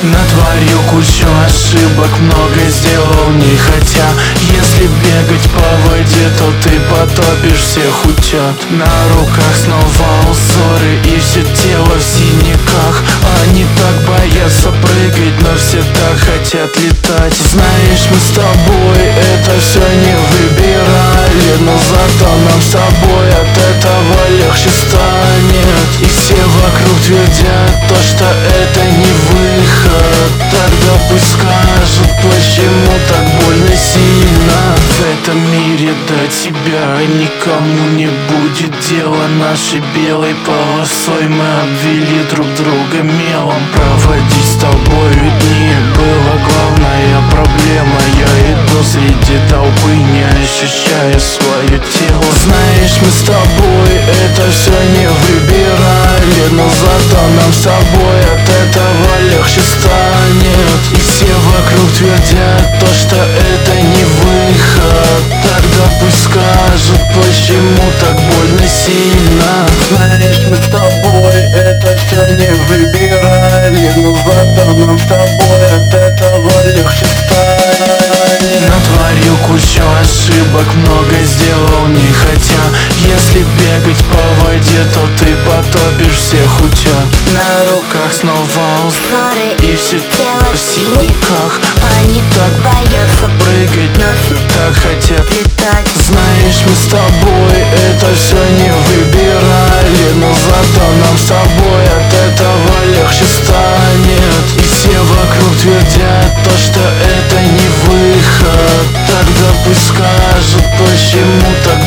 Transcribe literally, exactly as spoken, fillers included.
Натворил кучу ошибок, много сделал не хотя. Если бегать по воде, то ты потопишь всех утят. На руках снова узоры и все тело в синяках. Они так боятся прыгать, но все так хотят летать. Знаешь, мы с тобой это все не выбирали, но зато нам с тобой от этого легче станет. И все вокруг твердят то, что это не выход. Тогда пусть скажут, почему так больно сильно. В этом мире до тебя никому не будет дела. Нашей белой полосой мы обвели друг друга мелом. Проводить с тобой дни была главная проблема. Я иду среди толпы, не ощущая свое тело. Знаешь, мы с тобой это все не выбирали, но зато нам с тобой от этого легче станет. И все вокруг твердят то, что это не выход. Тогда пусть скажут, почему так больно сильно. Знаешь, мы с тобой это все не выбирали, но зато нам с тобой от этого легче станет. Натворил кучу ошибок, много сделал не хотя. Если бегать по воде, то ты потопишь всех утят. На руках снова узоры и все тело в синяках. Они так боятся прыгать, но все так хотят летать. Знаешь, мы с тобой это все не выбирали, но зато нам с тобой от этого легче станет. И все вокруг твердят то, что это не выход. Тогда пусть скажут, почему так